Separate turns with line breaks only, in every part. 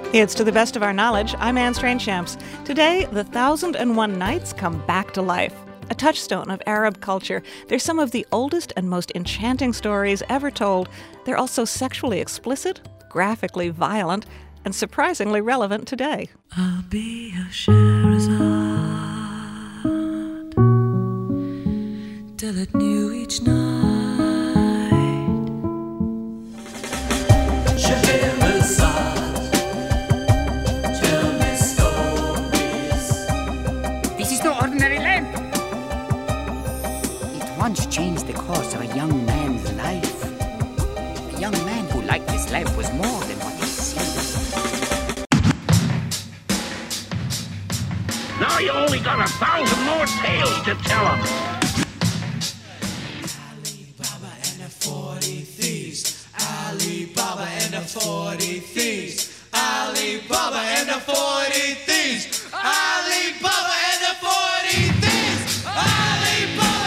It's To the Best of Our Knowledge. I'm Anne Strainchamps. Today, the 1001 Nights come back to life. A touchstone of Arab culture, they're some of the oldest and most enchanting stories ever told. They're also sexually explicit, graphically violent, and surprisingly relevant today.
I'll be a Shahrazad till at new each night.
Once changed the course of a young man's life. A young man who liked his life was more than what he seemed.
Now you only got 1,000 more tales to tell them.
Ali Baba and the 40 Thieves. Ali Baba and the 40 Thieves. Ali Baba and the 40 Thieves. Ali Baba and the 40 Thieves. Ali Baba.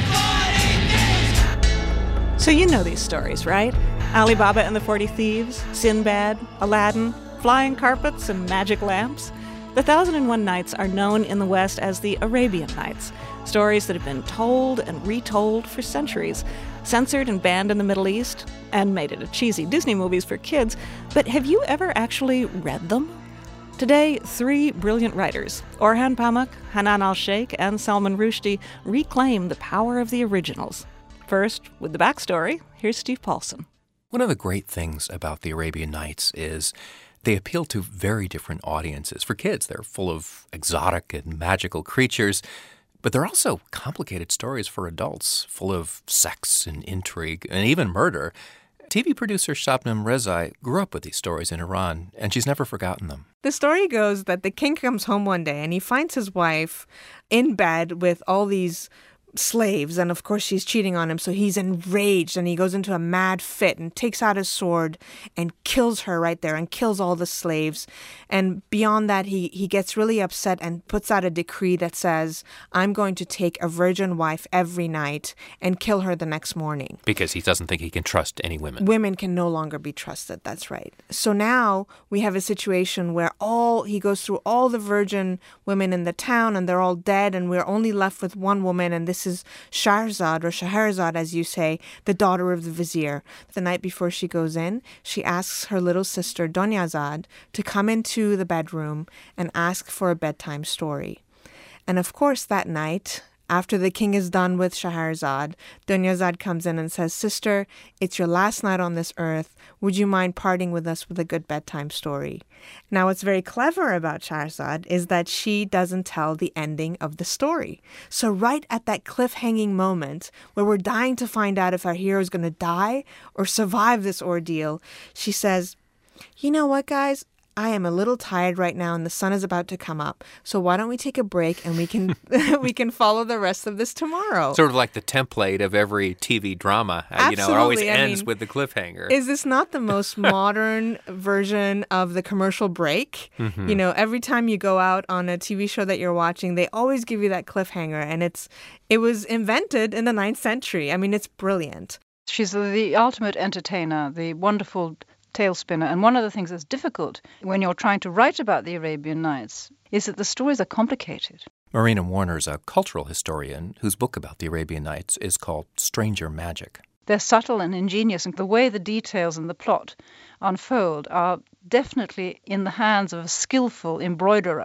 So you know these stories, right? Ali Baba and the 40 Thieves, Sinbad, Aladdin, flying carpets, and magic lamps. The 1001 Nights are known in the West as the Arabian Nights, stories that have been told and retold for centuries, censored and banned in the Middle East, and made into cheesy Disney movies for kids. But have you ever actually read them? Today, three brilliant writers, Orhan Pamuk, Hanan al-Sheikh, and Salman Rushdie, reclaim the power of the originals. First, with the backstory, here's Steve Paulson.
One of the great things about the Arabian Nights is they appeal to very different audiences. For kids, they're full of exotic and magical creatures, but they're also complicated stories for adults, full of sex and intrigue and even murder. TV producer Shabnam Rezai grew up with these stories in Iran, and she's never forgotten them.
The story goes that the king comes home one day and he finds his wife in bed with all these slaves, and of course she's cheating on him, so he's enraged and he goes into a mad fit and takes out his sword and kills her right there and kills all the slaves. And beyond that, he gets really upset and puts out a decree that says, I'm going to take a virgin wife every night and kill her the next morning.
Because he doesn't think he can trust any women.
Women can no longer be trusted, that's right. So now we have a situation where he goes through all the virgin women in the town and they're all dead, and we're only left with one woman, and this is Shahrazad, or Scheherazade as you say, the daughter of the vizier. The night before she goes in, she asks her little sister Dunyazad to come into the bedroom and ask for a bedtime story. And of course that night, after the king is done with Scheherazade, Dunyazad comes in and says, Sister, it's your last night on this earth. Would you mind parting with us with a good bedtime story? Now, what's very clever about Scheherazade is that she doesn't tell the ending of the story. So right at that cliffhanging moment where we're dying to find out if our hero is going to die or survive this ordeal, she says, you know what, guys? I am a little tired right now and the sun is about to come up. So why don't we take a break and we can we can follow the rest of this tomorrow.
Sort of like the template of every TV drama.
Absolutely.
It always ends with the cliffhanger.
Is this not the most modern version of the commercial break? Mm-hmm. You know, every time you go out on a TV show that you're watching, they always give you that cliffhanger. And it was invented in the 9th century. I mean, it's brilliant.
She's the ultimate entertainer, the wonderful tale spinner. And one of the things that's difficult when you're trying to write about the Arabian Nights is that the stories are complicated.
Marina Warner's a cultural historian whose book about the Arabian Nights is called Stranger Magic.
They're subtle and ingenious, and the way the details and the plot unfold are definitely in the hands of a skillful embroiderer.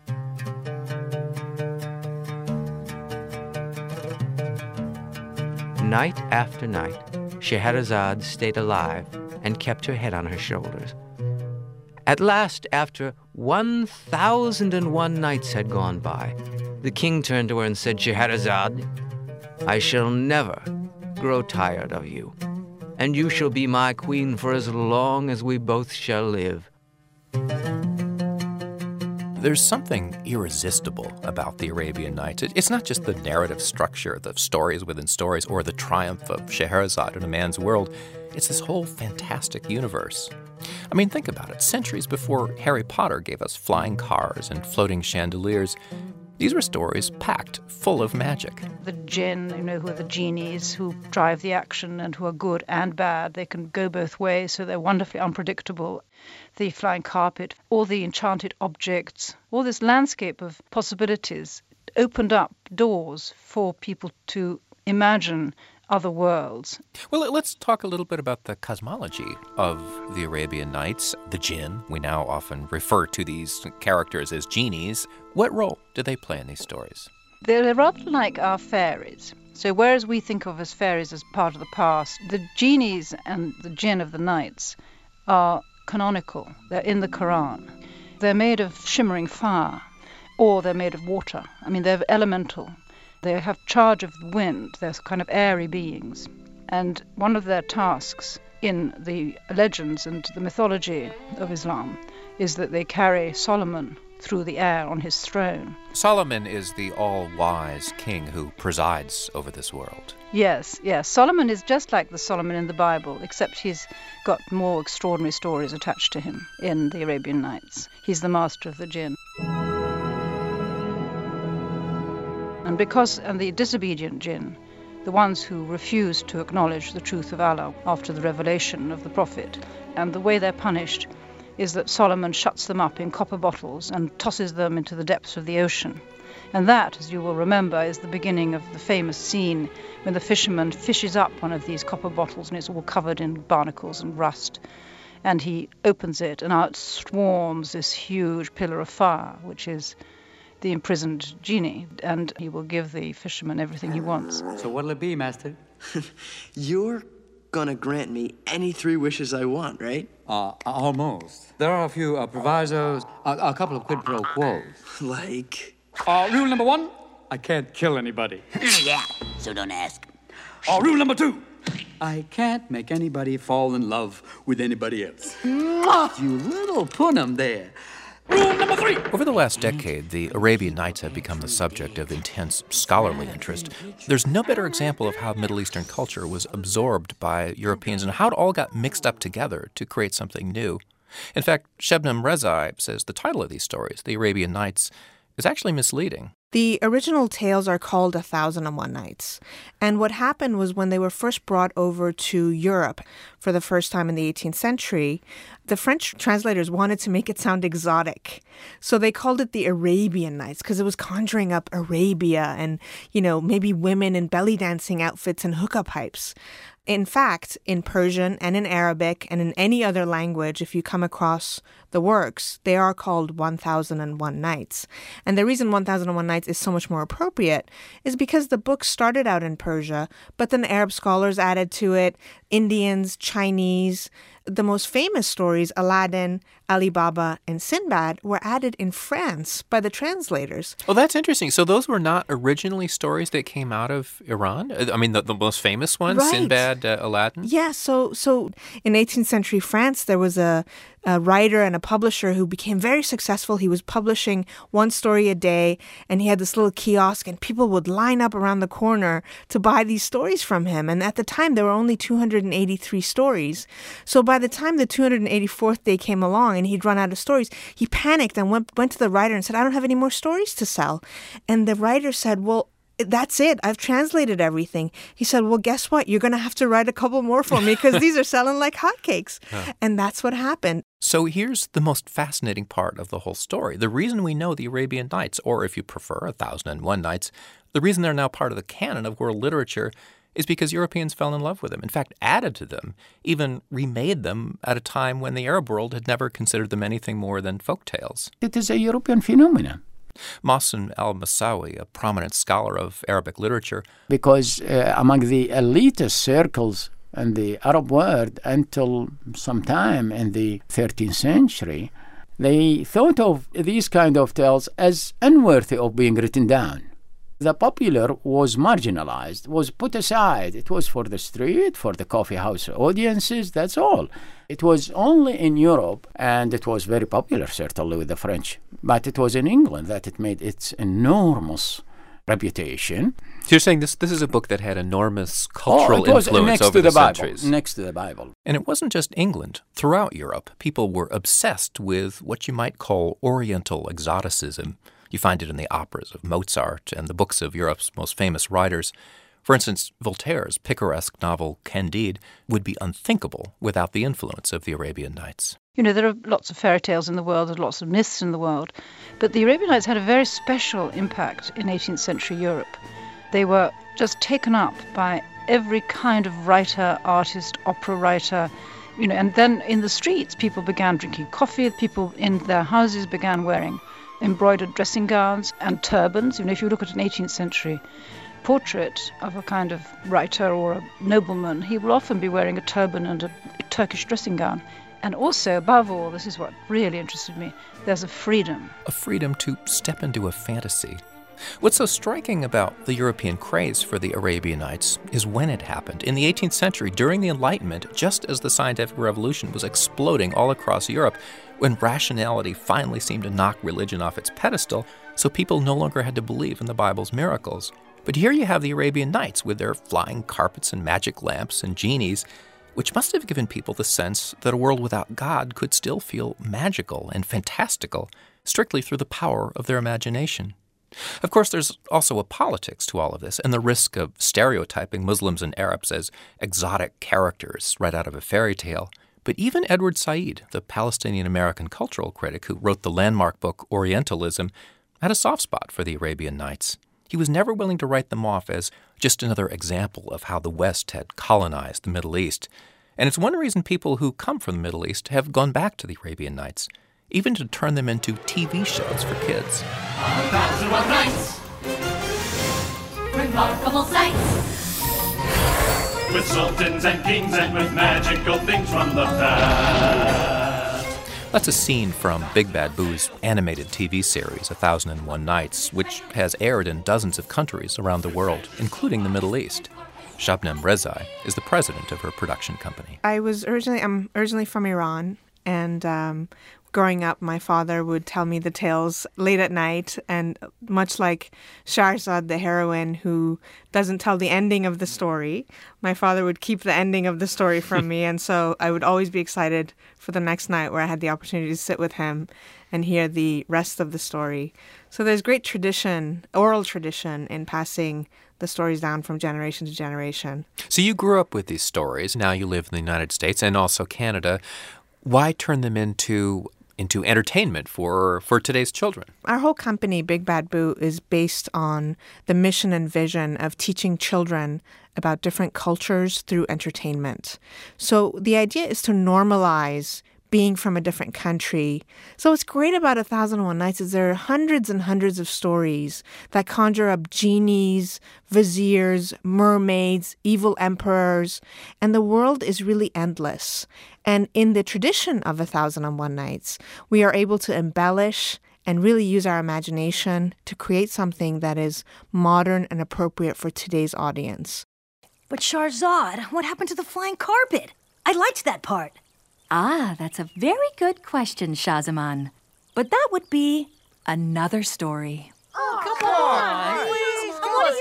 Night after night, Scheherazade stayed alive and kept her head on her shoulders. At last, after 1,001 nights had gone by, the king turned to her and said, Scheherazade, I shall never grow tired of you, and you shall be my queen for as long as we both shall live.
There's something irresistible about the Arabian Nights. It's not just the narrative structure, the stories within stories, or the triumph of Scheherazade in a man's world. It's this whole fantastic universe. I mean, think about it. Centuries before Harry Potter gave us flying cars and floating chandeliers, These were stories packed full of magic.
The jinn, who are the genies who drive the action and who are good and bad. They can go both ways, so they're wonderfully unpredictable. The flying carpet, all the enchanted objects, all this landscape of possibilities opened up doors for people to imagine other worlds.
Well, let's talk a little bit about the cosmology of the Arabian Nights, the jinn. We now often refer to these characters as genies. What role do they play in these stories?
They're rather like our fairies. So whereas we think of as fairies as part of the past, the genies and the jinn of the nights are canonical. They're in the Quran. They're made of shimmering fire, or they're made of water. They're elemental. They have charge of the wind. They're kind of airy beings. And one of their tasks in the legends and the mythology of Islam is that they carry Solomon through the air on his throne.
Solomon is the all-wise king who presides over this world.
Yes. Solomon is just like the Solomon in the Bible, except he's got more extraordinary stories attached to him in the Arabian Nights. He's the master of the jinn. And the disobedient jinn, the ones who refuse to acknowledge the truth of Allah after the revelation of the Prophet, and the way they're punished is that Solomon shuts them up in copper bottles and tosses them into the depths of the ocean. And that, as you will remember, is the beginning of the famous scene when the fisherman fishes up one of these copper bottles and it's all covered in barnacles and rust. And he opens it and out swarms this huge pillar of fire, which is the imprisoned genie, and he will give the fisherman everything he wants.
So what'll it be, Master?
You're gonna grant me any 3 wishes I want, right?
Almost. There are a few provisos, a couple of quid pro quos.
Like?
Rule number 1, I can't kill anybody.
Yeah, so don't ask.
Rule number 2, I can't make anybody fall in love with anybody else. You little punum there. Rule number 3!
Over the last decade, the Arabian Nights have become the subject of intense scholarly interest. There's no better example of how Middle Eastern culture was absorbed by Europeans and how it all got mixed up together to create something new. In fact, Shebnem Rezai says the title of these stories, The Arabian Nights, is actually misleading.
The original tales are called 1001 Nights. And what happened was when they were first brought over to Europe for the first time in the 18th century, the French translators wanted to make it sound exotic. So they called it the Arabian Nights because it was conjuring up Arabia and, maybe women in belly dancing outfits and hookah pipes. In fact, in Persian and in Arabic and in any other language, if you come across the works, they are called 1001 Nights. And the reason 1001 Nights is so much more appropriate is because the book started out in Persia, but then Arab scholars added to it, Indians, Chinese. The most famous stories, Aladdin, Ali Baba, and Sinbad, were added in France by the translators.
Oh, that's interesting. So those were not originally stories that came out of Iran? The most famous ones,
right.
Sinbad, Aladdin?
Yeah, so in 18th century France, there was a writer and a publisher who became very successful. He was publishing 1 story a day, and he had this little kiosk, and people would line up around the corner to buy these stories from him. And at the time, there were only 283 stories. So by the time the 284th day came along and he'd run out of stories, he panicked and went to the writer and said, I don't have any more stories to sell. And the writer said, well, that's it. I've translated everything. He said, well, guess what? You're going to have to write a couple more for me because these are selling like hotcakes. Huh. And that's what happened.
So here's the most fascinating part of the whole story. The reason we know the Arabian Nights, or if you prefer 1001 Nights, the reason they're now part of the canon of world literature is because Europeans fell in love with them, in fact, added to them, even remade them at a time when the Arab world had never considered them anything more than folk tales.
It is a European phenomenon.
Mohsen al-Massawi, a prominent scholar of Arabic literature.
Because among the elitist circles in the Arab world until sometime in the 13th century, they thought of these kind of tales as unworthy of being written down. The popular was marginalized, was put aside. It was for the street, for the coffee house audiences, that's all. It was only in Europe, and it was very popular, certainly, with the French. But it was in England that it made its enormous reputation.
So you're saying this is a book that had enormous cultural influence over the centuries.
Next to the Bible.
And it wasn't just England. Throughout Europe, people were obsessed with what you might call Oriental exoticism. You find it in the operas of Mozart and the books of Europe's most famous writers. For instance, Voltaire's picaresque novel Candide would be unthinkable without the influence of the Arabian Nights.
You know, there are lots of fairy tales in the world, there's lots of myths in the world, but the Arabian Nights had a very special impact in 18th century Europe. They were just taken up by every kind of writer, artist, opera writer, you know, and then in the streets people began drinking coffee, people in their houses began wearing embroidered dressing gowns and turbans. You know, if you look at an 18th century portrait of a kind of writer or a nobleman, he will often be wearing a turban and a Turkish dressing gown. And also, above all, this is what really interested me, there's a freedom.
A freedom to step into a fantasy. What's so striking about the European craze for the Arabian Nights is when it happened. In the 18th century, during the Enlightenment, just as the scientific revolution was exploding all across Europe, when rationality finally seemed to knock religion off its pedestal, so people no longer had to believe in the Bible's miracles. But here you have the Arabian Nights with their flying carpets and magic lamps and genies, which must have given people the sense that a world without God could still feel magical and fantastical, strictly through the power of their imagination. Of course, there's also a politics to all of this, and the risk of stereotyping Muslims and Arabs as exotic characters right out of a fairy tale. But even Edward Said, the Palestinian-American cultural critic who wrote the landmark book Orientalism, had a soft spot for the Arabian Nights. He was never willing to write them off as just another example of how the West had colonized the Middle East. And it's one reason people who come from the Middle East have gone back to the Arabian Nights, even to turn them into TV shows for kids.
1,001 Nights, remarkable sights,
with sultans and kings and with magical things from the past.
That's a scene from Big Bad Boo's animated TV series, 1,001 Nights, which has aired in dozens of countries around the world, including the Middle East. Shabnam Rezai is the president of her production company.
I'm originally from Iran, and growing up, my father would tell me the tales late at night, and much like Shahrazad, the heroine who doesn't tell the ending of the story, my father would keep the ending of the story from me, and so I would always be excited for the next night where I had the opportunity to sit with him and hear the rest of the story. So there's great tradition, oral tradition, in passing the stories down from generation to generation.
So you grew up with these stories. Now you live in the United States and also Canada. Why turn them into entertainment for today's children?
Our whole company, Big Bad Boo, is based on the mission and vision of teaching children about different cultures through entertainment. So the idea is to normalize being from a different country. So what's great about 1,001 Nights is there are hundreds and hundreds of stories that conjure up genies, viziers, mermaids, evil emperors, and the world is really endless. And in the tradition of 1,001 Nights, we are able to embellish and really use our imagination to create something that is modern and appropriate for today's audience.
But Shahrazad, what happened to the flying carpet? I liked that part.
Ah, that's a very good question, Shahzaman. But that would be another story.
Oh, come on! Please, I want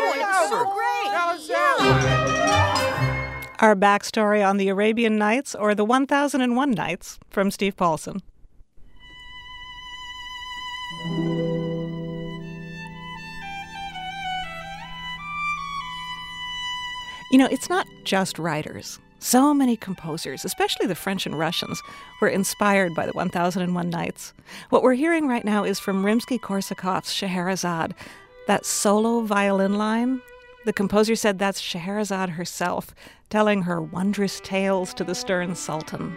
to hear another one. It's so great.
Our backstory on the Arabian Nights, or the 1,001 Nights, from Steve Paulson. You know, it's not just writers. So many composers, especially the French and Russians, were inspired by the 1,001 Nights. What we're hearing right now is from Rimsky-Korsakov's Scheherazade. That solo violin line, the composer said that's Scheherazade herself, telling her wondrous tales to the stern sultan.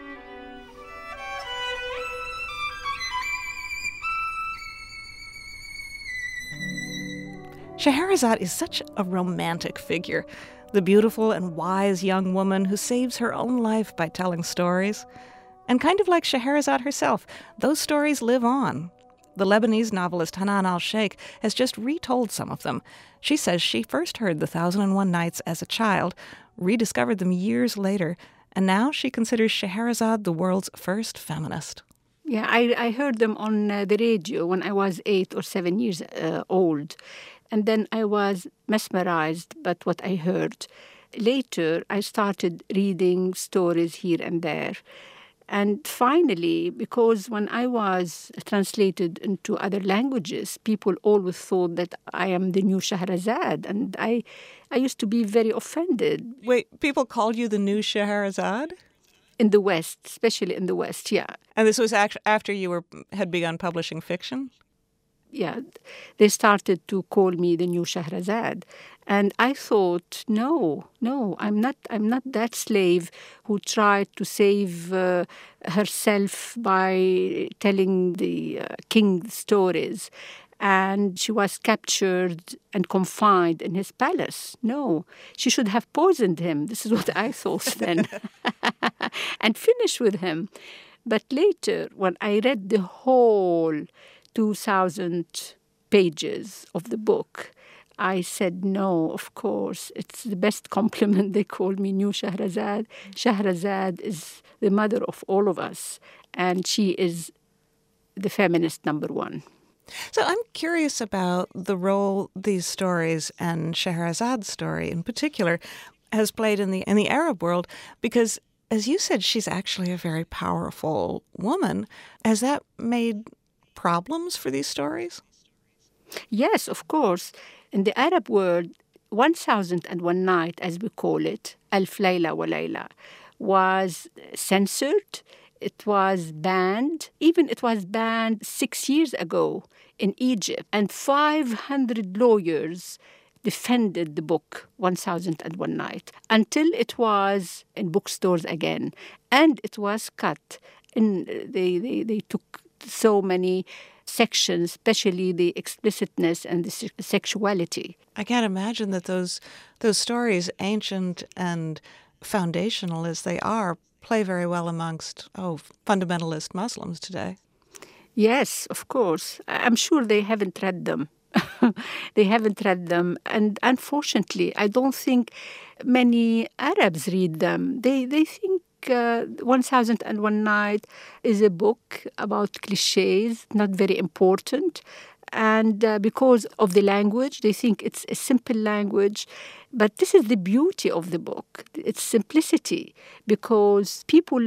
Scheherazade is such a romantic figure. The beautiful and wise young woman who saves her own life by telling stories. And kind of like Scheherazade herself, those stories live on. The Lebanese novelist Hanan al-Sheikh has just retold some of them. She says she first heard the 1,001 Nights as a child, rediscovered them years later, and now she considers Scheherazade the world's first feminist.
Yeah, I heard them on the radio when I was 8 or 7 years old. And then I was mesmerized by what I heard. Later, I started reading stories here and there. And finally, because when I was translated into other languages, people always thought that I am the new Shahrazad, and I used to be very offended.
Wait, people called you the new Scheherazade?
In the West, especially in the West, yeah.
And this was after you had begun publishing fiction?
Yeah, they started to call me the new Shahrazad. And I thought, no, I'm not that slave who tried to save herself by telling the king stories. And she was captured and confined in his palace. No, she should have poisoned him. This is what I thought then. And finished with him. But later, when I read the whole 2,000 pages of the book, I said, no, of course, it's the best compliment. They call me New Shahrazad. Shahrazad is the mother of all of us, and she is the feminist number one.
So I'm curious about the role these stories, and Shahrazad's story in particular, has played in the Arab world, because, as you said, she's actually a very powerful woman. Has that made problems for these stories?
Yes, of course. In the Arab world, 1001 Night, as we call it, Alf Layla wa Layla, was censored. It was banned. Even it was banned 6 years ago in Egypt. And 500 lawyers defended the book 1001 Night until it was in bookstores again. And it was cut. And they took so many sections, especially the explicitness and the sexuality.
I can't imagine that those stories, ancient and foundational as they are, play very well amongst fundamentalist Muslims today.
Yes, of course. I'm sure they haven't read them. They haven't read them. And unfortunately, I don't think many Arabs read them. They think 1001 Night is a book about cliches, not very important. And because of the language, they think it's a simple language. But this is the beauty of the book, its simplicity, because people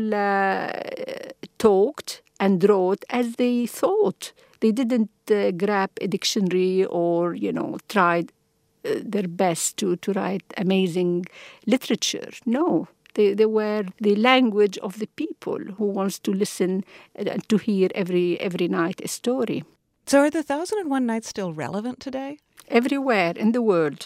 talked and wrote as they thought. They didn't grab a dictionary or, tried their best to write amazing literature. No. They were the language of the people who wants to listen and to hear every night a story.
So are the 1001 Nights still relevant today?
Everywhere in the world.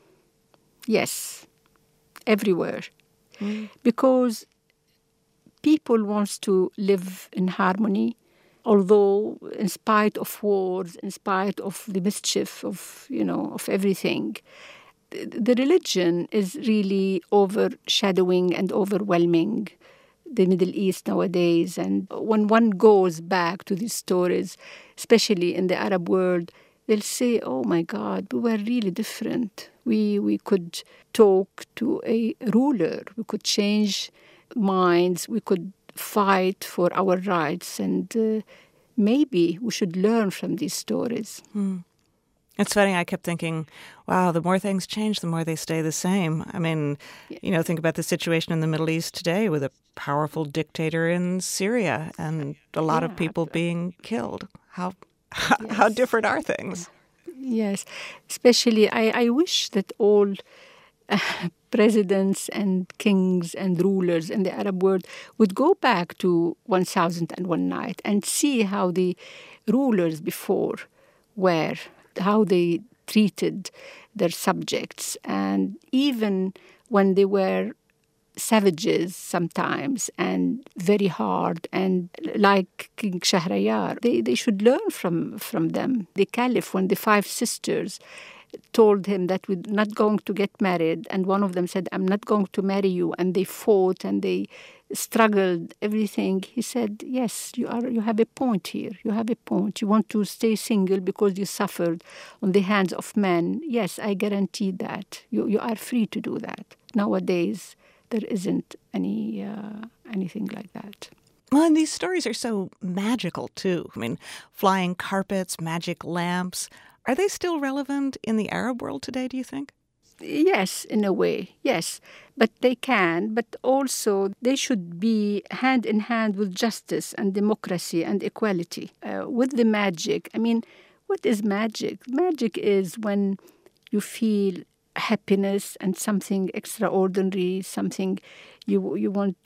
Yes, everywhere. Because people want to live in harmony, although in spite of wars, in spite of the mischief of everything. The religion is really overshadowing and overwhelming the Middle East nowadays. And when one goes back to these stories, especially in the Arab world, they'll say, oh my God, we were really different. We could talk to a ruler. We could change minds. We could fight for our rights. And maybe we should learn from these stories.
It's funny, I kept thinking, wow, the more things change, the more they stay the same. I mean, think about the situation in the Middle East today with a powerful dictator in Syria and a lot of people being killed. How different are things?
Yes, especially I wish that all presidents and kings and rulers in the Arab world would go back to 1001 Night and see how the rulers before were, how they treated their subjects. And even when they were savages sometimes and very hard, and like King Shahriyar, they should learn from them. The Caliph, when the 5 sisters told him that we're not going to get married, and one of them said, I'm not going to marry you, and they fought and they struggled, everything, he said, yes, you have a point here. You have a point. You want to stay single because you suffered on the hands of men. Yes, I guarantee that. You are free to do that. Nowadays, there isn't anything like that.
Well, and these stories are so magical, too. I mean, flying carpets, magic lamps. Are they still relevant in the Arab world today, do you think?
Yes, in a way, yes. But they can, but also they should be hand in hand with justice and democracy and equality. With the magic, I mean, what is magic? Magic is when you feel happiness and something extraordinary, something you want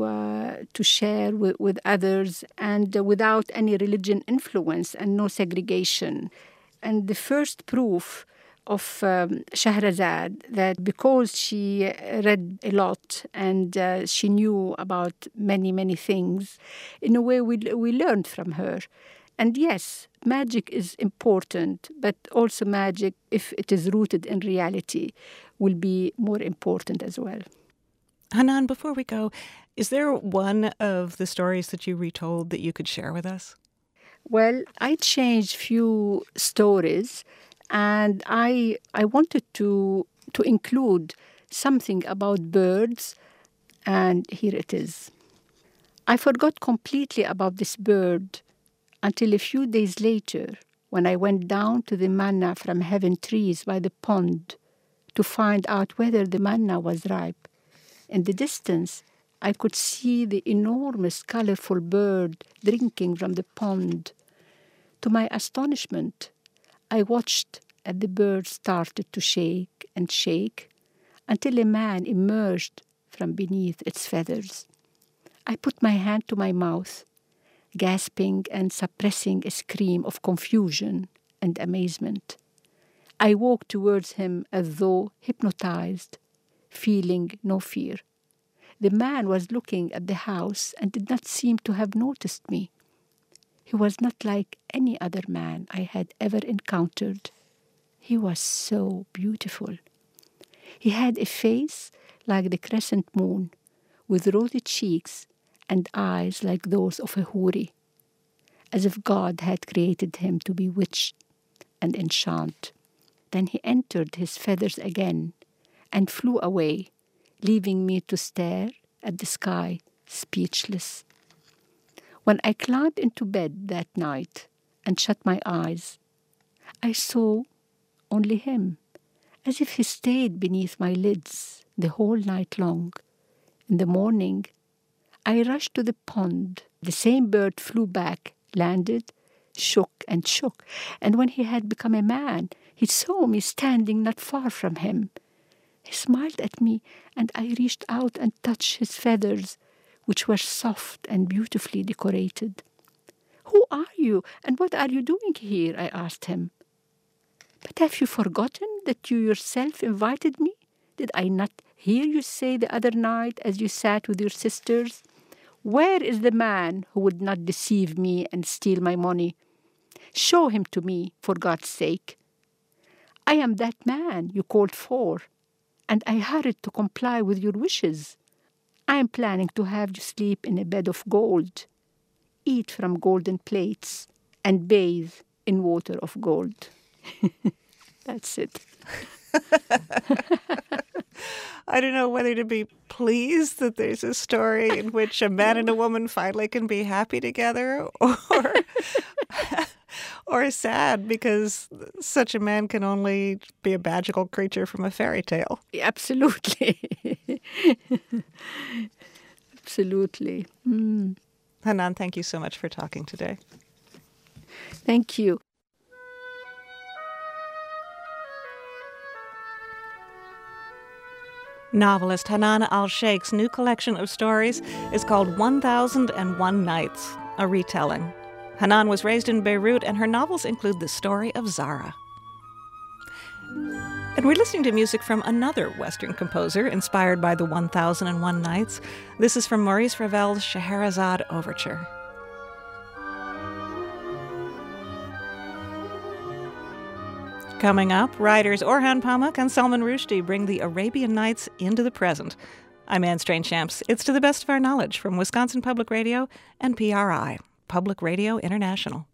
to share with others, and without any religion influence and no segregation. And the first proof of Shahrazad, that because she read a lot and she knew about many, many things, in a way we learned from her. And yes, magic is important, but also magic, if it is rooted in reality, will be more important as well.
Hanan, before we go, is there one of the stories that you retold that you could share with us?
Well, I changed few stories, and I wanted to include something about birds, and here it is. I forgot completely about this bird until a few days later, when I went down to the manna from heaven trees by the pond to find out whether the manna was ripe. In the distance, I could see the enormous, colorful bird drinking from the pond. To my astonishment, I watched as the bird started to shake and shake until a man emerged from beneath its feathers. I put my hand to my mouth, gasping and suppressing a scream of confusion and amazement. I walked towards him as though hypnotized, feeling no fear. The man was looking at the house and did not seem to have noticed me. He was not like any other man I had ever encountered. He was so beautiful. He had a face like the crescent moon, with rosy cheeks and eyes like those of a houri, as if God had created him to bewitch and enchant. Then he entered his feathers again and flew away, leaving me to stare at the sky, speechless. When I climbed into bed that night and shut my eyes, I saw only him, as if he stayed beneath my lids the whole night long. In the morning, I rushed to the pond. The same bird flew back, landed, shook and shook, and when he had become a man, he saw me standing not far from him. He smiled at me, and I reached out and touched his feathers, which were soft and beautifully decorated. "Who are you, and what are you doing here?" I asked him. "But have you forgotten that you yourself invited me? Did I not hear you say the other night as you sat with your sisters, 'Where is the man who would not deceive me and steal my money? Show him to me, for God's sake.' I am that man you called for, and I hurried to comply with your wishes. I am planning to have you sleep in a bed of gold, eat from golden plates, and bathe in water of gold." That's it.
I don't know whether to be pleased that there's a story in which a man and a woman finally can be happy together, or sad because such a man can only be a magical creature from a fairy tale.
Absolutely. Absolutely. Mm.
Hanan, thank you so much for talking today.
Thank you.
Novelist Hanan Al-Sheikh's new collection of stories is called 1001 Nights, a retelling. Hanan was raised in Beirut, and her novels include the story of Zara. And we're listening to music from another Western composer inspired by the 1001 Nights. This is from Maurice Ravel's Scheherazade Overture. Coming up, writers Orhan Pamuk and Salman Rushdie bring the Arabian Nights into the present. I'm Anne Strange-Champs. It's to the best of our knowledge from Wisconsin Public Radio and PRI, Public Radio International.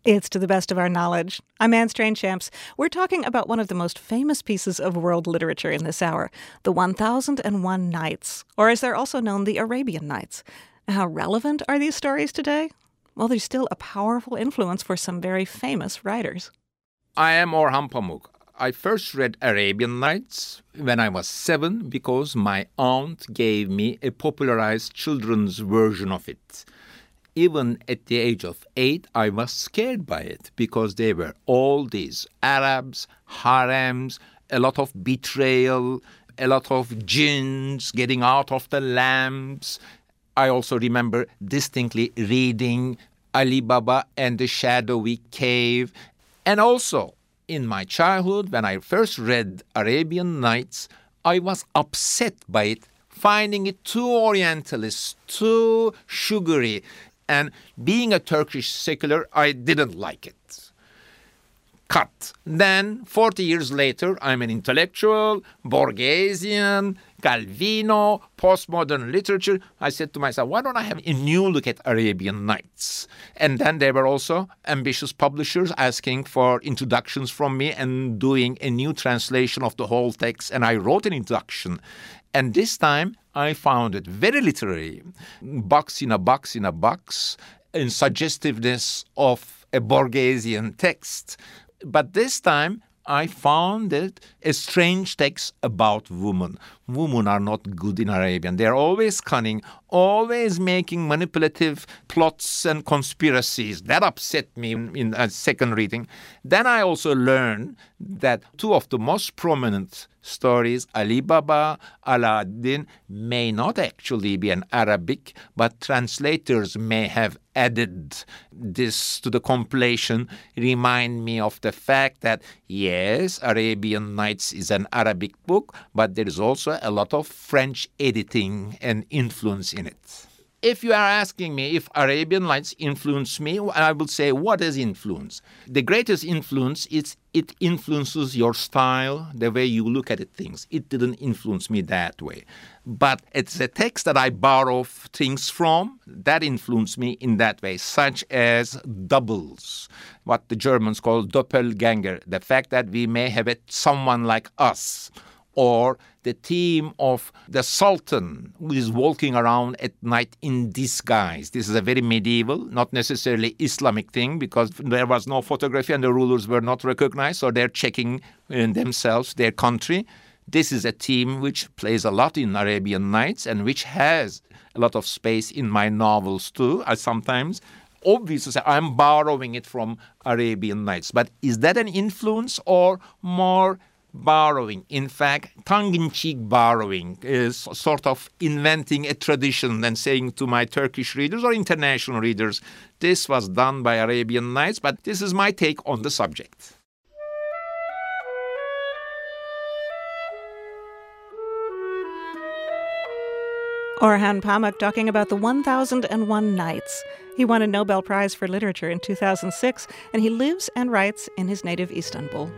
It's To the Best of Our Knowledge. I'm Anne Strainchamps. We're talking about one of the most famous pieces of world literature in this hour, The 1001 Nights, or as they're also known, the Arabian Nights. How relevant are these stories today? Well, there's still a powerful influence for some very famous writers.
I am Orhan Pamuk. I first read Arabian Nights when I was 7 because my aunt gave me a popularized children's version of it. Even at the age of 8, I was scared by it because there were all these Arabs, harems, a lot of betrayal, a lot of jinns getting out of the lamps. I also remember distinctly reading Ali Baba and the Shadowy Cave. And also, in my childhood, when I first read Arabian Nights, I was upset by it, finding it too Orientalist, too sugary. And being a Turkish secular, I didn't like it. Cut. Then, 40 years later, I'm an intellectual, Borgesian, Calvino, postmodern literature. I said to myself, why don't I have a new look at Arabian Nights? And then there were also ambitious publishers asking for introductions from me and doing a new translation of the whole text. And I wrote an introduction. And this time, I found it very literary, box in a box in a box, in suggestiveness of a Borgesian text. But this time, I found it a strange text about women. Women are not good in Arabian. They're always cunning, always making manipulative plots and conspiracies. That upset me in a second reading. Then I also learned that two of the most prominent stories, Ali Baba, Aladdin, may not actually be an Arabic, but translators may have added this to the compilation, remind me of the fact that, yes, Arabian Nights is an Arabic book, but there is also a lot of French editing and influence in it. If you are asking me if Arabian Nights influenced me, I would say, what is influence? The greatest influence is it influences your style, the way you look at things. It didn't influence me that way. But it's a text that I borrow things from that influenced me in that way, such as doubles, what the Germans call Doppelganger, the fact that we may have someone like us, or the theme of the Sultan who is walking around at night in disguise. This is a very medieval, not necessarily Islamic thing, because there was no photography and the rulers were not recognized, so they're checking in themselves, their country. This is a theme which plays a lot in Arabian Nights and which has a lot of space in my novels too. I sometimes obviously say I'm borrowing it from Arabian Nights. But is that an influence or more borrowing? In fact, tongue-in-cheek borrowing is sort of inventing a tradition and saying to my Turkish readers or international readers, this was done by Arabian Nights, but this is my take on the subject.
Orhan Pamuk talking about the 1001 Nights. He won a Nobel Prize for Literature in 2006, and he lives and writes in his native Istanbul.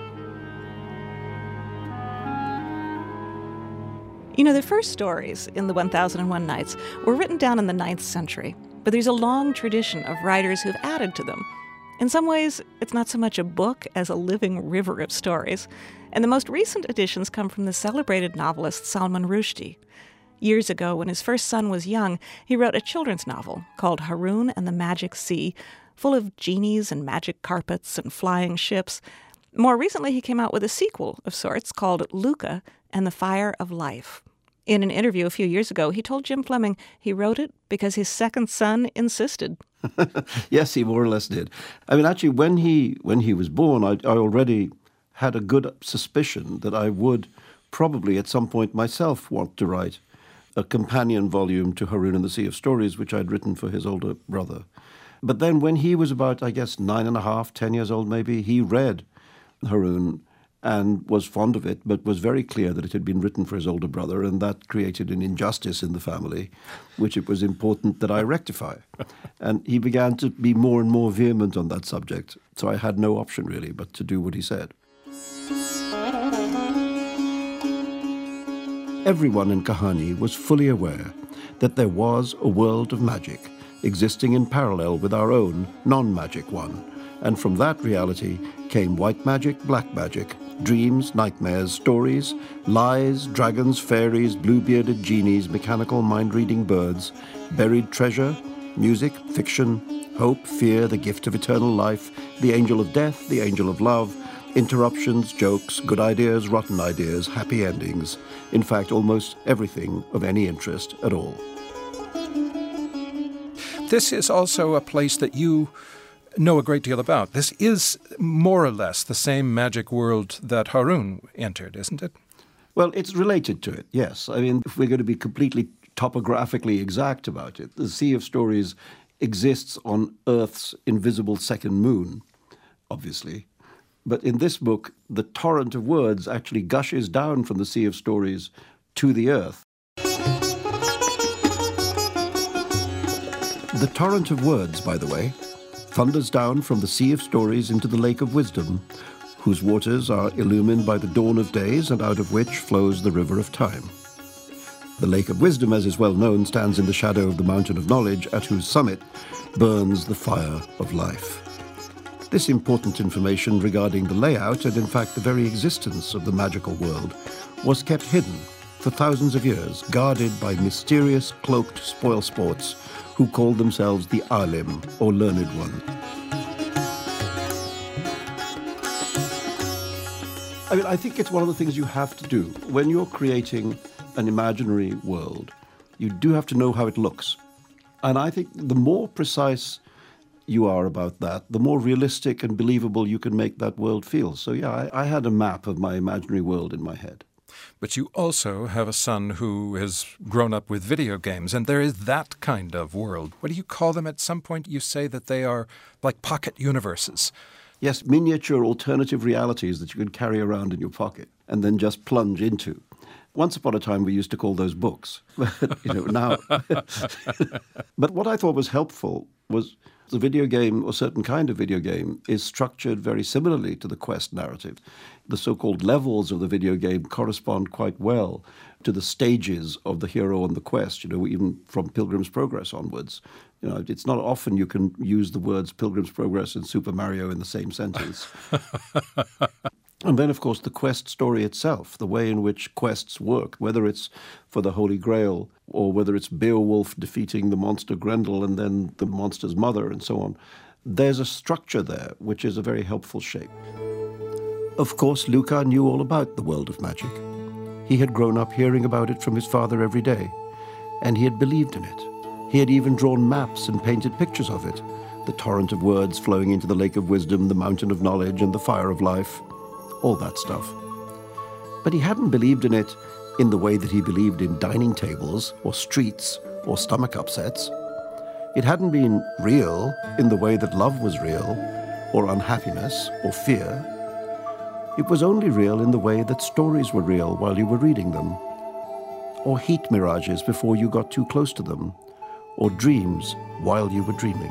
You know, the first stories in the 1001 Nights were written down in the 9th century, but there's a long tradition of writers who've added to them. In some ways, it's not so much a book as a living river of stories, and the most recent additions come from the celebrated novelist Salman Rushdie. Years ago, when his first son was young, he wrote a children's novel called Harun and the Magic Sea, full of genies and magic carpets and flying ships. More recently, he came out with a sequel of sorts called Luca and the Fire of Life. In an interview a few years ago, he told Jim Fleming he wrote it because his second son insisted.
Yes, he more or less did. I mean, actually, when he was born, I already had a good suspicion that I would probably at some point myself want to write a companion volume to Harun and the Sea of Stories, which I'd written for his older brother. But then when he was about, I guess, 9.5, 10 years old maybe, he read Harun and was fond of it, but was very clear that it had been written for his older brother, and that created an injustice in the family, which it was important that I rectify. And he began to be more and more vehement on that subject, so I had no option really but to do what he said. Everyone in Kahani was fully aware that there was a world of magic existing in parallel with our own non-magic one, And from that reality came white magic, black magic, dreams, nightmares, stories, lies, dragons, fairies, blue-bearded genies, mechanical mind-reading birds, buried treasure, music, fiction, hope, fear, the gift of eternal life, the angel of death, the angel of love, interruptions, jokes, good ideas, rotten ideas, happy endings. In fact, almost everything of any interest at all.
This is also a place that you know a great deal about. This is more or less the same magic world that Harun entered, isn't it?
Well, it's related to it, yes. I mean, if we're going to be completely topographically exact about it, the Sea of Stories exists on Earth's invisible second moon, obviously. But in this book, the torrent of words actually gushes down from the Sea of Stories to the Earth. The torrent of words, by the way, thunders down from the Sea of Stories into the Lake of Wisdom, whose waters are illumined by the dawn of days and out of which flows the river of time. The Lake of Wisdom, as is well known, stands in the shadow of the Mountain of Knowledge, at whose summit burns the fire of life. This important information regarding the layout and, in fact, the very existence of the magical world was kept hidden for thousands of years, guarded by mysterious, cloaked spoilsports who called themselves the Alim, or Learned One. I mean, I think it's one of the things you have to do. When you're creating an imaginary world, you do have to know how it looks. And I think the more precise you are about that, the more realistic and believable you can make that world feel. So yeah, I had a map of my imaginary world in my head.
But you also have a son who has grown up with video games, and there is that kind of world. What do you call them? At some point you say that they are like pocket universes.
Yes, miniature alternative realities that you can carry around in your pocket and then just plunge into. Once upon a time, we used to call those books. Now. But what I thought was helpful was the video game, or certain kind of video game, is structured very similarly to the quest narrative. The so-called levels of the video game correspond quite well to the stages of the hero on the quest, even from Pilgrim's Progress onwards. It's not often you can use the words Pilgrim's Progress and Super Mario in the same sentence. And then, of course, the quest story itself, the way in which quests work, whether it's for the Holy Grail or whether it's Beowulf defeating the monster Grendel and then the monster's mother and so on. There's a structure there which is a very helpful shape. Of course, Luca knew all about the world of magic. He had grown up hearing about it from his father every day, and he had believed in it. He had even drawn maps and painted pictures of it, the torrent of words flowing into the Lake of Wisdom, the Mountain of Knowledge, and the Fire of Life. All that stuff. But he hadn't believed in it in the way that he believed in dining tables or streets or stomach upsets. It hadn't been real in the way that love was real, or unhappiness, or fear. It was only real in the way that stories were real while you were reading them, or heat mirages before you got too close to them, or dreams while you were dreaming.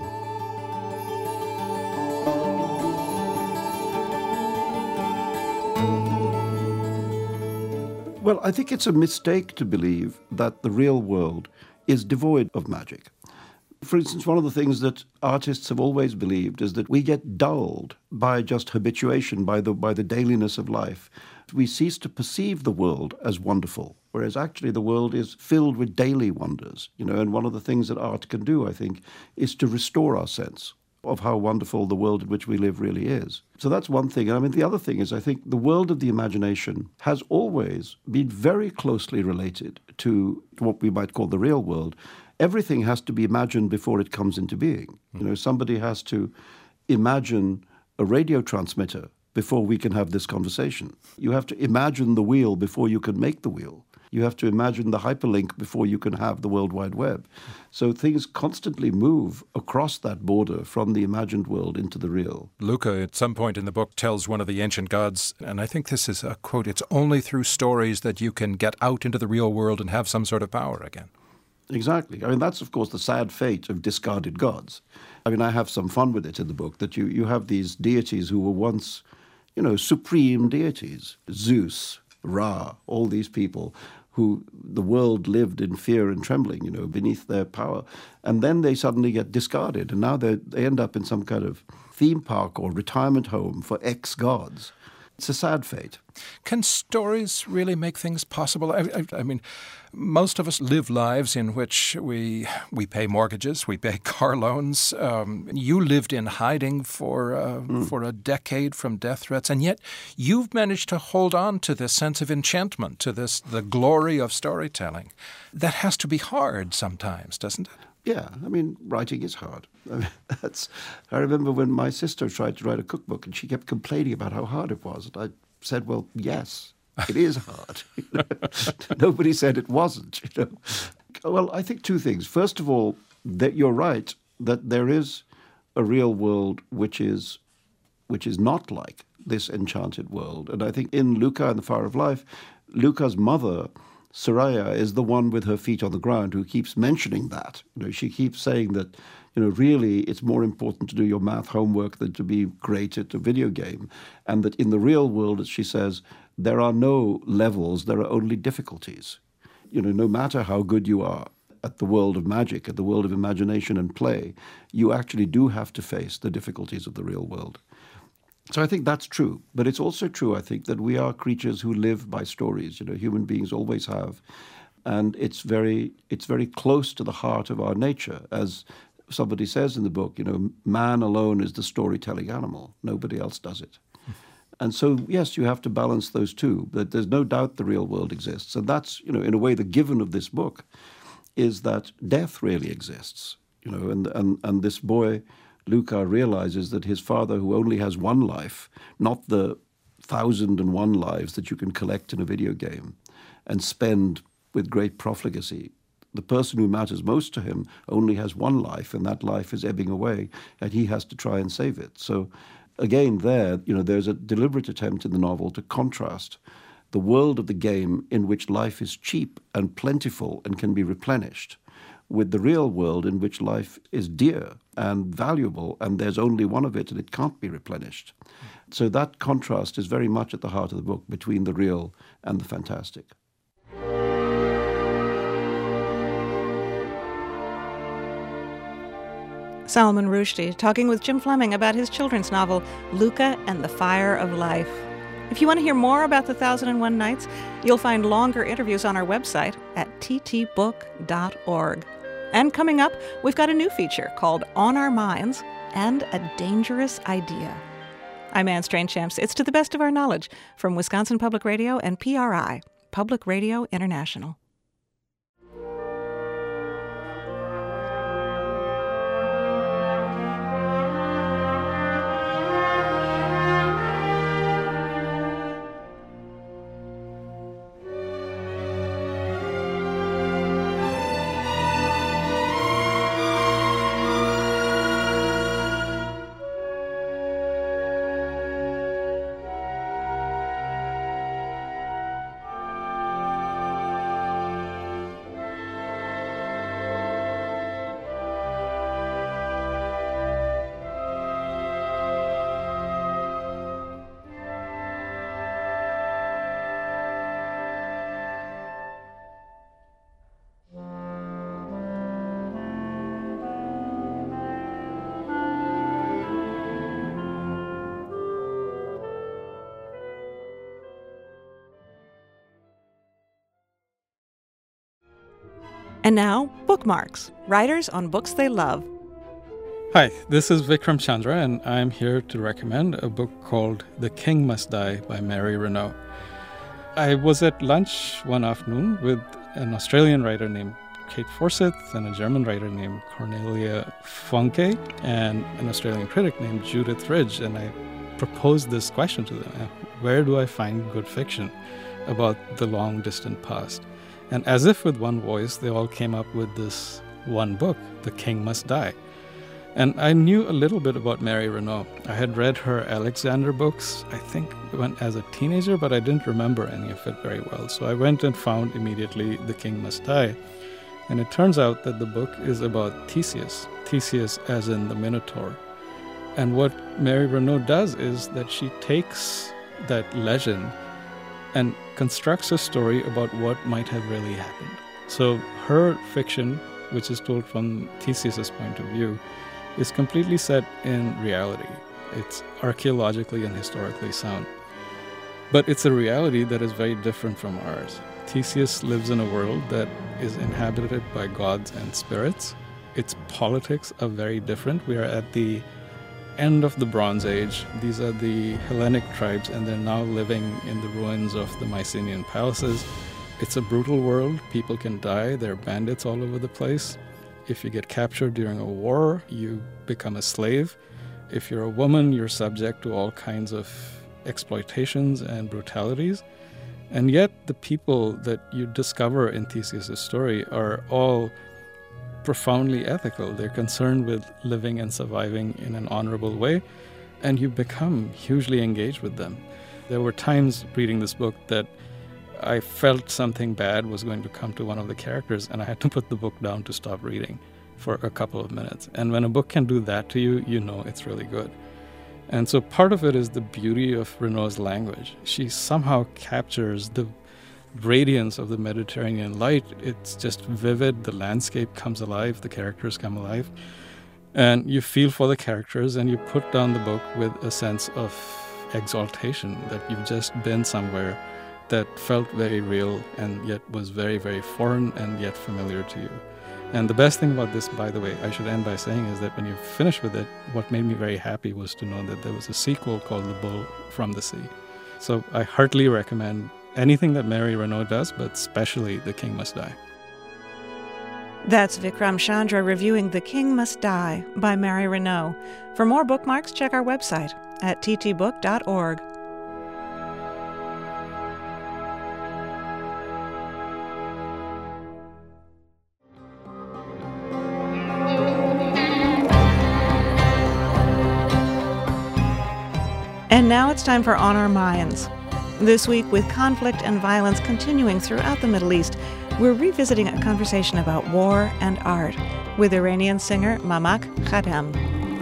Well, I think it's a mistake to believe that the real world is devoid of magic. For instance, one of the things that artists have always believed is that we get dulled by just habituation, by the dailiness of life. We cease to perceive the world as wonderful, whereas actually the world is filled with daily wonders. And one of the things that art can do, I think, is to restore our sense of how wonderful the world in which we live really is. So that's one thing. And I mean, the other thing is I think the world of the imagination has always been very closely related to what we might call the real world. Everything has to be imagined before it comes into being. Somebody has to imagine a radio transmitter before we can have this conversation. You have to imagine the wheel before you can make the wheel. You have to imagine the hyperlink before you can have the World Wide Web. So things constantly move across that border from the imagined world into the real.
Luca, at some point in the book, tells one of the ancient gods, and I think this is a quote, "It's only through stories that you can get out into the real world and have some sort of power again."
Exactly. I mean, that's, of course, the sad fate of discarded gods. I mean, I have some fun with it in the book, that you have these deities who were once, supreme deities. Zeus, Ra, all these people, who the world lived in fear and trembling, beneath their power. And then they suddenly get discarded, and now they end up in some kind of theme park or retirement home for ex-gods. It's a sad fate.
Can stories really make things possible? I mean, most of us live lives in which we pay mortgages, we pay car loans. You lived in hiding for a decade from death threats, and yet you've managed to hold on to this sense of enchantment, to the glory of storytelling. That has to be hard sometimes, doesn't it?
Yeah, I mean, writing is hard. I remember when my sister tried to write a cookbook and she kept complaining about how hard it was. And I said, well, yes, it is hard. Nobody said it wasn't. Well, I think two things. First of all, that you're right, that there is a real world which is not like this enchanted world. And I think in Luca and the Fire of Life, Luca's mother, Soraya, is the one with her feet on the ground who keeps mentioning that. She keeps saying that, really it's more important to do your math homework than to be great at a video game. And that in the real world, as she says, there are no levels, there are only difficulties. No matter how good you are at the world of magic, at the world of imagination and play, you actually do have to face the difficulties of the real world. So I think that's true. But it's also true, I think, that we are creatures who live by stories. Human beings always have. And it's very close to the heart of our nature. As somebody says in the book, man alone is the storytelling animal. Nobody else does it. And so, yes, you have to balance those two. But there's no doubt the real world exists. And that's, in a way, the given of this book is that death really exists. And this boy, Luca, realizes that his father, who only has one life, not the 1,001 lives that you can collect in a video game and spend with great profligacy, the person who matters most to him only has one life, and that life is ebbing away, and he has to try and save it. So again, there's a deliberate attempt in the novel to contrast the world of the game in which life is cheap and plentiful and can be replenished with the real world in which life is dear and valuable, and there's only one of it and it can't be replenished. So that contrast is very much at the heart of the book between the real and the fantastic.
Salman Rushdie talking with Jim Fleming about his children's novel, Luca and the Fire of Life. If you want to hear more about the 1001 Nights, you'll find longer interviews on our website at ttbook.org. And coming up, we've got a new feature called On Our Minds and a Dangerous Idea. I'm Anne Strainchamps. It's To the Best of Our Knowledge from Wisconsin Public Radio and PRI, Public Radio International. And now, bookmarks, writers on books they love.
Hi, this is Vikram Chandra, and I'm here to recommend a book called The King Must Die by Mary Renault. I was at lunch one afternoon with an Australian writer named Kate Forsyth and a German writer named Cornelia Funke and an Australian critic named Judith Ridge, and I proposed this question to them: where do I find good fiction about the long distant past? And as if with one voice, they all came up with this one book, The King Must Die. And I knew a little bit about Mary Renault. I had read her Alexander books, I think, as a teenager, but I didn't remember any of it very well. So I went and found immediately The King Must Die. And it turns out that the book is about Theseus as in the Minotaur. And what Mary Renault does is that she takes that legend and constructs a story about what might have really happened. So her fiction, which is told from Theseus' point of view, is completely set in reality. It's archaeologically and historically sound. But it's a reality that is very different from ours. Theseus lives in a world that is inhabited by gods and spirits. Its politics are very different. We are at the end of the Bronze Age. These are the Hellenic tribes, and they're now living in the ruins of the Mycenaean palaces. It's a brutal world. People can die. There are bandits all over the place. If you get captured during a war, you become a slave. If you're a woman, you're subject to all kinds of exploitations and brutalities. And yet the people that you discover in Theseus' story are all profoundly ethical. They're concerned with living and surviving in an honorable way, and you become hugely engaged with them. There were times reading this book that I felt something bad was going to come to one of the characters, and I had to put the book down to stop reading for a couple of minutes. And when a book can do that to you, you know it's really good. And so part of it is the beauty of Renaud's language. She somehow captures the radiance of the Mediterranean light. It's just vivid. The landscape comes alive. The characters come alive. And you feel for the characters, and you put down the book with a sense of exaltation that you've just been somewhere that felt very real and yet was very, very foreign and yet familiar to you. And the best thing about this, by the way, I should end by saying, is that when you finish with it, what made me very happy was to know that there was a sequel called The Bull from the Sea. So I heartily recommend anything that Mary Renaud does, but especially The King Must Die.
That's Vikram Chandra reviewing The King Must Die by Mary Renaud. For more bookmarks, check our website at ttbook.org. And now it's time for On Our Minds. This week, with conflict and violence continuing throughout the Middle East, we're revisiting a conversation about war and art with Iranian singer Mamak Khadem.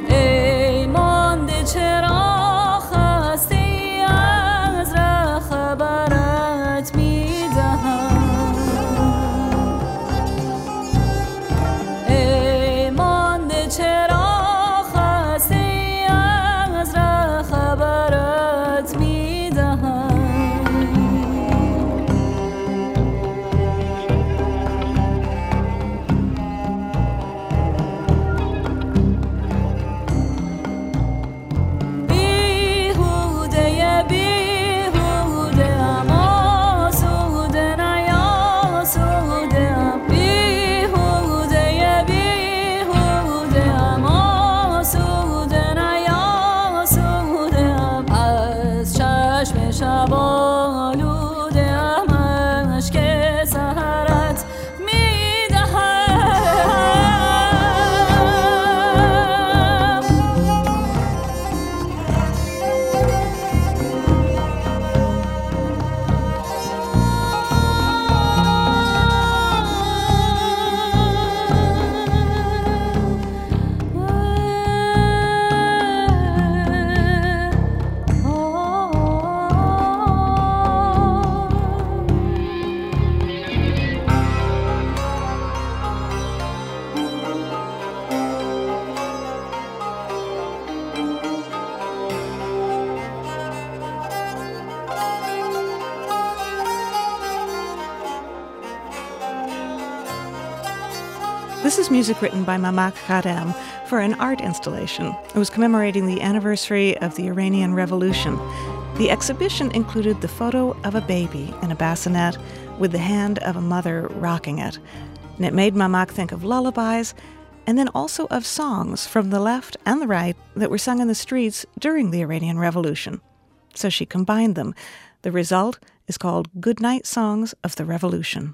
This is music written by Mamak Khadem for an art installation. It was commemorating the anniversary of the Iranian Revolution. The exhibition included the photo of a baby in a bassinet with the hand of a mother rocking it. And it made Mamak think of lullabies and then also of songs from the left and the right that were sung in the streets during the Iranian Revolution. So she combined them. The result is called Goodnight Songs of the Revolution.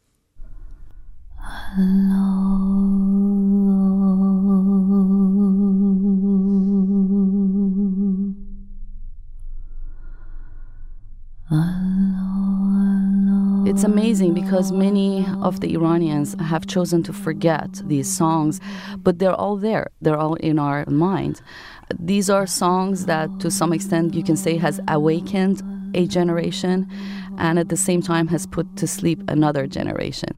It's amazing because many of the Iranians have chosen to forget these songs, but they're all there. They're all in our mind. These are songs that, to some extent, you can say has awakened a generation. and at the same time has put to sleep another generation.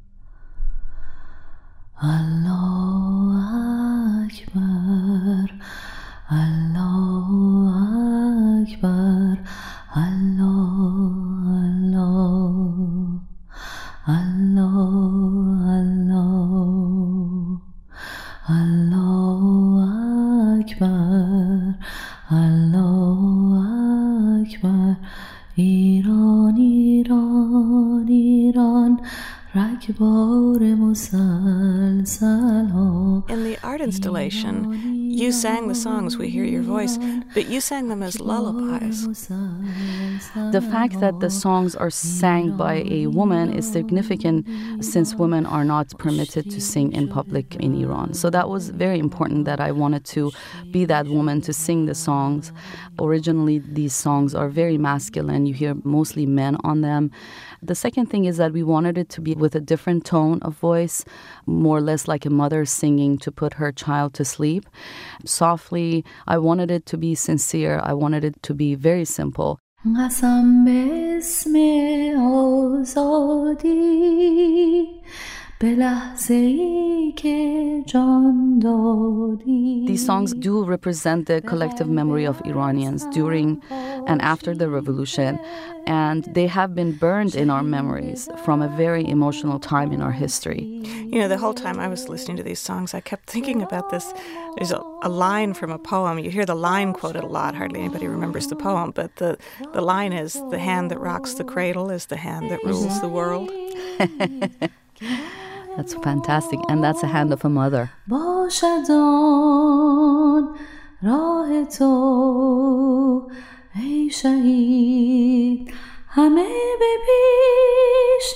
Allahu Akbar, Allahu Akbar, Allah, Allah, Allah, Allahu Akbar, Allahu Akbar, Iran, Iran, Iran, Ragbar musalsal.
In the art installation, you sang the songs, we hear your voice, but you sang them as lullabies.
The fact that the songs are sang by a woman is significant since women are not permitted to sing in public in Iran. So that was very important that I wanted to be that woman to sing the songs. Originally, these songs are very masculine. You hear mostly men on them. The second thing is that we wanted it to be with a different tone of voice, more or less like a mother singing to put her child to sleep. Softly, I wanted it to be sincere. I wanted it to be very simple.
قسم به اسم آزادی به لحظه‌ای که جان دادی.
These songs do represent the collective memory of Iranians during and after the revolution, and they have been burned in our memories from a very emotional time in our history.
You know, the whole time I was listening to these songs, I kept thinking about this. There's a line from a poem. You hear the line quoted a lot. Hardly anybody remembers the poem, but the line is, "The hand that rocks the cradle is the hand that rules the world."
That's fantastic, and that's the hand of a mother.
باشد آن راه تو ای شهید همه ببیش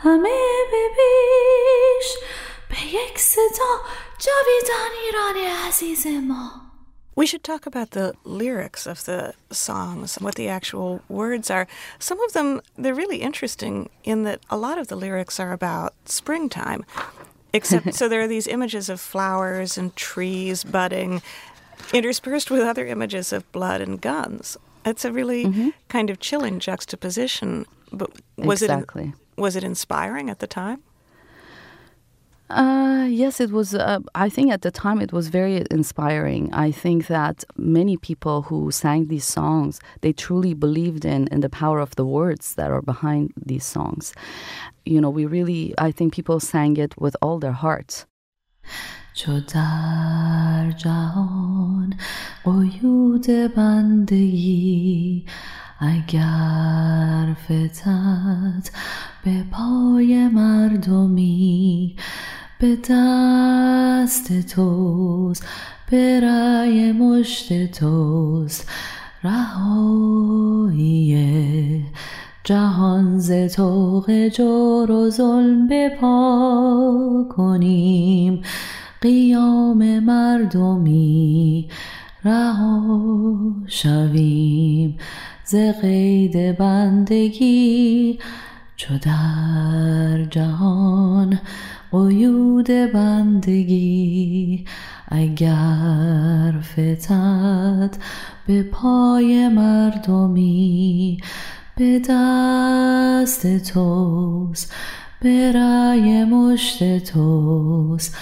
به یک صدا جاویدان ایران عزیز ما.
We should talk about the lyrics of the songs, what the actual words are. Some of them, they're really interesting in that a lot of the lyrics are about springtime. Except, so there are these images of flowers and trees budding, interspersed with other images of blood and guns. It's a really kind of chilling juxtaposition. But was it inspiring at the time?
Yes, it was. I think at the time it was very inspiring. I think that many people who sang these songs, they truly believed in the power of the words that are behind these songs. You know, I think people sang it with all their hearts.
چو در جهان قیود بندگی اگر فتد به پای مردمی به دست توست به رأی مشت توست رهایی جهان ز طوق جور و ظلم بپا کنیم قیام مردمی رها شویم ز قید بندگی چو در جهان قیود بندگی اگر فتد به پای مردمی به دست توست به رأی مشت توست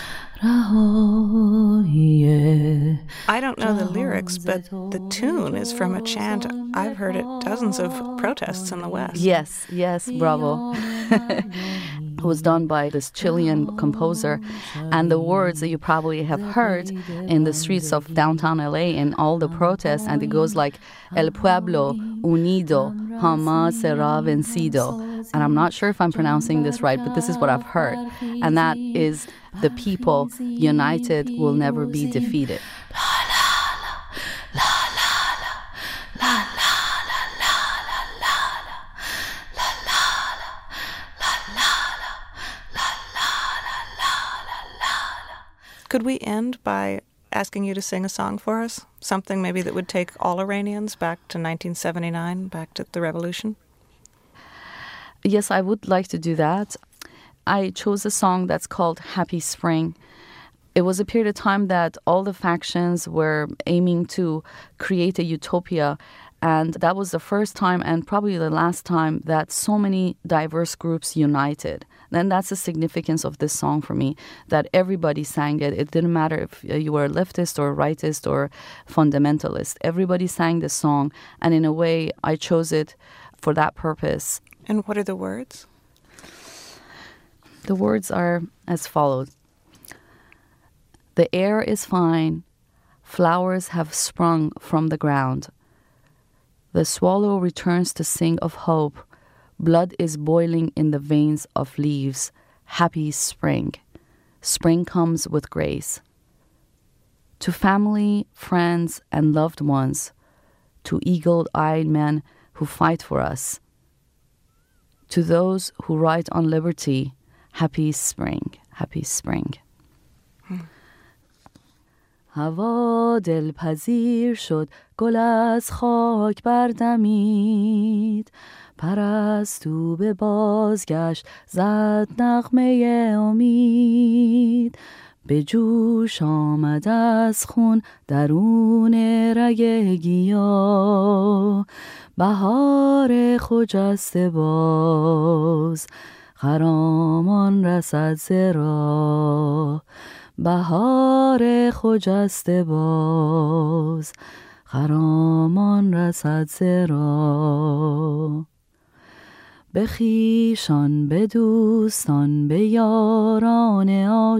I don't know the lyrics, but the tune is from a chant I've heard at dozens of protests in the West.
Yes, bravo. It was done by this Chilean composer, and the words that you probably have heard in the streets of downtown LA in all the protests, and it goes like El pueblo unido jamás será vencido. And I'm not sure if I'm pronouncing this right, but this is what I've heard. And that is, the people united will never be defeated.
Could we end by asking you to sing a song for us? Something maybe that would take all Iranians back to 1979, back to the revolution?
Yes, I would like to do that. I chose a song that's called Happy Spring. It was a period of time that all the factions were aiming to create a utopia, And that was the first time and probably the last time that so many diverse groups united. Then that's the significance of this song for me, that everybody sang it. It didn't matter if you were a leftist or a rightist or fundamentalist. Everybody sang this song, and in a way, I chose it for that purpose.
And what are the words?
The words are as follows. The air is fine. Flowers have sprung from the ground. The swallow returns to sing of hope. Blood is boiling in the veins of leaves. Happy spring. Spring comes with grace. To family, friends, and loved ones, to eagle-eyed men who fight for us, to those who write on liberty, happy spring, happy spring. هوا دلپذیر شد گل از خاک بردمید پرستو به بازگشت زد نغمه امید به جوش آمد از خون درون رگ گیا بهار خجسته باز خرامان رسد ز راه بهار خجسته باز خرامان رسد ز راه به خویشان به دوستان به یاران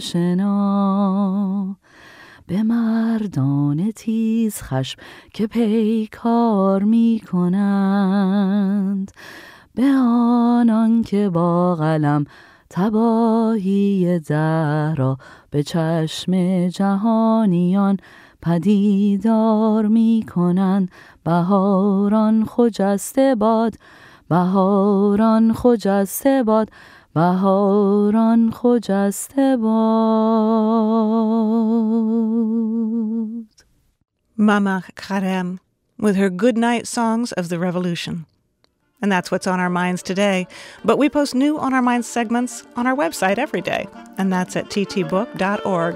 آشنا به مردان تیز خشم که پیکار می کنند به آنان که با قلم تباهی دهر را به چشم جهانیان پدیدار می کنند بهاران خجسته باد بهاران خجسته باد بهاران خجسته باد.
Mama Kharem, with her goodnight songs of the revolution. And that's what's on our minds today. But we post new On Our Minds segments on our website every day, and that's at ttbook.org.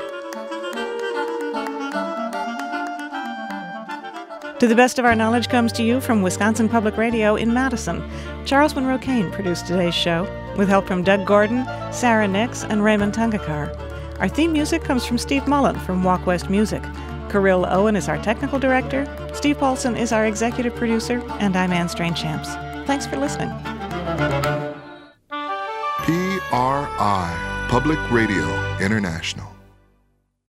To the Best of Our Knowledge comes to you from Wisconsin Public Radio in Madison. Charles Monroe Kane produced today's show, with help from Doug Gordon, Sarah Nix, and Raymond Tungakar. Our theme music comes from Steve Mullen from Walk West Music. Kirill Owen is our technical director, Steve Paulson is our executive producer, and I'm Anne Strange-Champs. Thanks for listening.
PRI, Public Radio International.